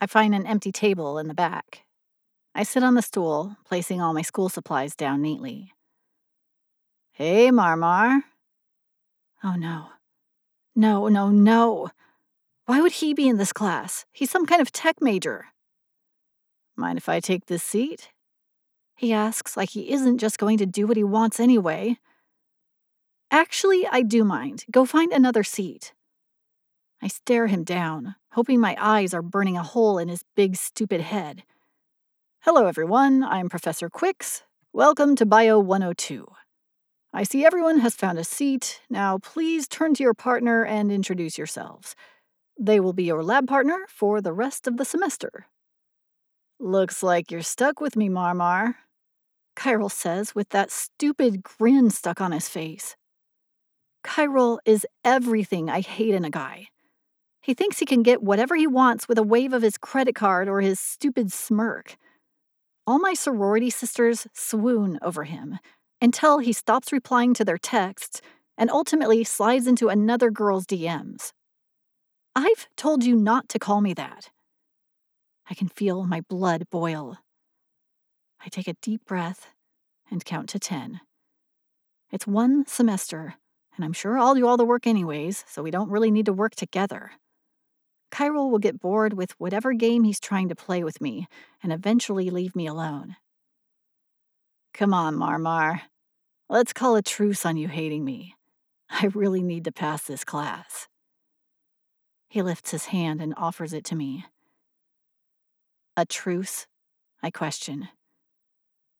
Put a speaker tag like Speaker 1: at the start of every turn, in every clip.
Speaker 1: I find an empty table in the back. I sit on the stool, placing all my school supplies down neatly. Hey, Marmar. Oh no. No, no, no. Why would he be in this class? He's some kind of tech major. Mind if I take this seat? He asks like he isn't just going to do what he wants anyway. Actually, I do mind. Go find another seat. I stare him down, hoping my eyes are burning a hole in his big, stupid head. Hello, everyone. I'm Professor Quicks. Welcome to Bio 102. I see everyone has found a seat. Now, please turn to your partner and introduce yourselves. They will be your lab partner for the rest of the semester. Looks like you're stuck with me, Marmar, Chiral says with that stupid grin stuck on his face. Chiral is everything I hate in a guy. He thinks he can get whatever he wants with a wave of his credit card or his stupid smirk. All my sorority sisters swoon over him until he stops replying to their texts and ultimately slides into another girl's DMs. I've told you not to call me that. I can feel my blood boil. I take a deep breath and count to 10. It's one semester, and I'm sure I'll do all the work anyways, so we don't really need to work together. Chiral will get bored with whatever game he's trying to play with me and eventually leave me alone. Come on, Marmar. Let's call a truce on you hating me. I really need to pass this class. He lifts his hand and offers it to me. A truce? I question.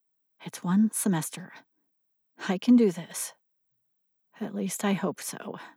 Speaker 1: It's one semester. I can do this. At least I hope so.